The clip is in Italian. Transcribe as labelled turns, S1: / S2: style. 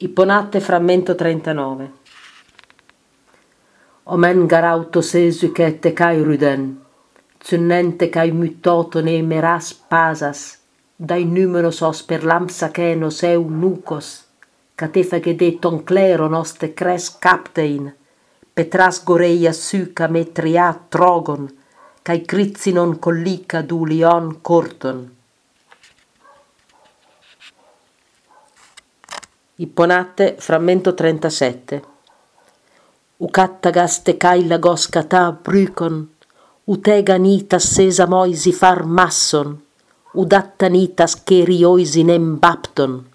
S1: Ipponatte frammento 39. Omen garauto sesu te kai ruden, zunnente kai mytoto ne meras pasas, dai numeros os per lamsaceno seu nucos, catefa che de ton clero noste cres captein, petras goreia suca metria trogon, kai crizinon collica du lion corton. Ipponatte frammento 37. Ucattagas te cailla goscata brucon, uteganitas sesamoisi far masson, udattanitas kerioisi nem bapton.